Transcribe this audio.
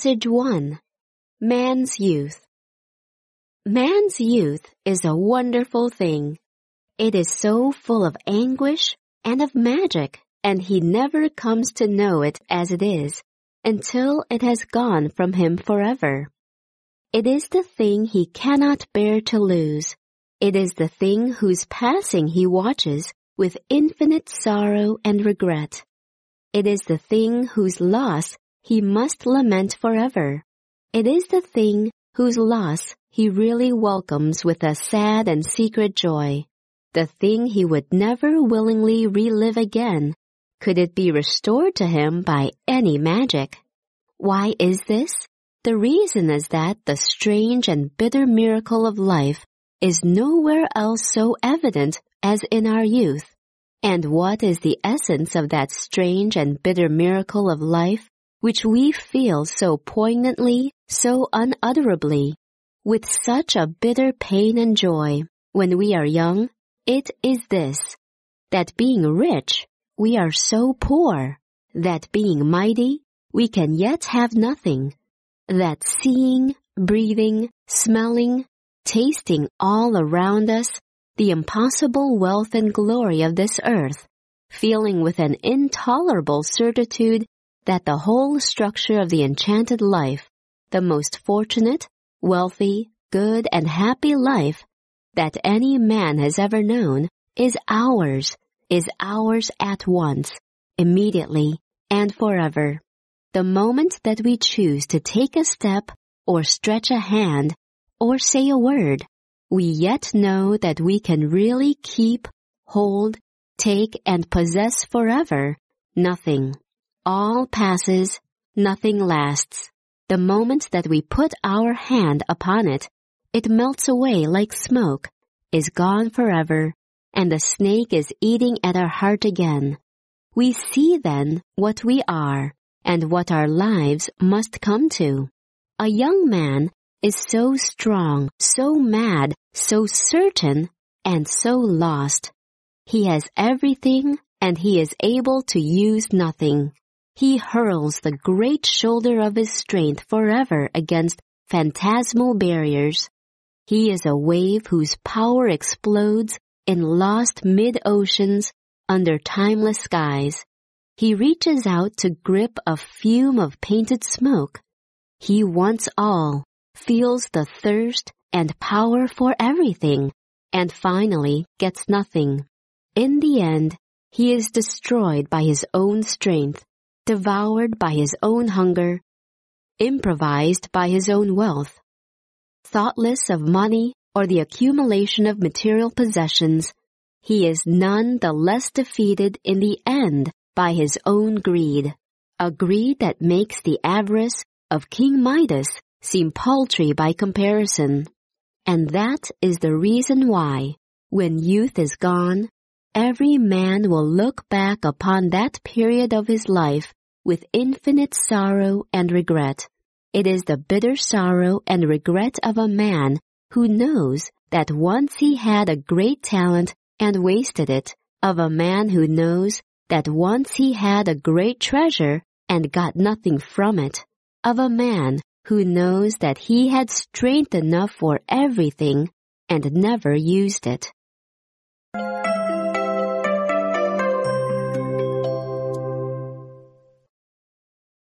Passage 1. Man's Youth. Man's youth is a wonderful thing. It is so full of anguish and of magic, and he never comes to know it as it is until it has gone from him forever. It is the thing he cannot bear to lose. It is the thing whose passing he watches with infinite sorrow and regret. It is the thing whose loss he must lament forever. It is the thing whose loss he really welcomes with a sad and secret joy. The thing he would never willingly relive again, could it be restored to him by any magic. Why is this? The reason is that the strange and bitter miracle of life is nowhere else so evident as in our youth. And what is the essence of that strange and bitter miracle of life, which we feel so poignantly, so unutterably, with such a bitter pain and joy when we are young? It is this, that being rich, we are so poor, that being mighty, we can yet have nothing, that seeing, breathing, smelling, tasting all around us the impossible wealth and glory of this earth, feeling with an intolerable certitude that the whole structure of the enchanted life, the most fortunate, wealthy, good, and happy life that any man has ever known, is ours at once, immediately, and forever. The moment that we choose to take a step, or stretch a hand, or say a word, we yet know that we can really keep, hold, take, and possess forever nothing. All passes, nothing lasts. The moment that we put our hand upon it, it melts away like smoke, is gone forever, and the snake is eating at our heart again. We see then what we are, and what our lives must come to. A young man is so strong, so mad, so certain, and so lost. He has everything, and he is able to use nothing. He hurls the great shoulder of his strength forever against phantasmal barriers. He is a wave whose power explodes in lost mid-oceans under timeless skies. He reaches out to grip a fume of painted smoke. He wants all, feels the thirst and power for everything, and finally gets nothing. In the end, he is destroyed by his own strength, devoured by his own hunger, improvised by his own wealth. Thoughtless of money or the accumulation of material possessions, he is none the less defeated in the end by his own greed, a greed that makes the avarice of King Midas seem paltry by comparison. And that is the reason why, when youth is gone, every man will look back upon that period of his life with infinite sorrow and regret. It is the bitter sorrow and regret of a man who knows that once he had a great talent and wasted it, of a man who knows that once he had a great treasure and got nothing from it, of a man who knows that he had strength enough for everything and never used it.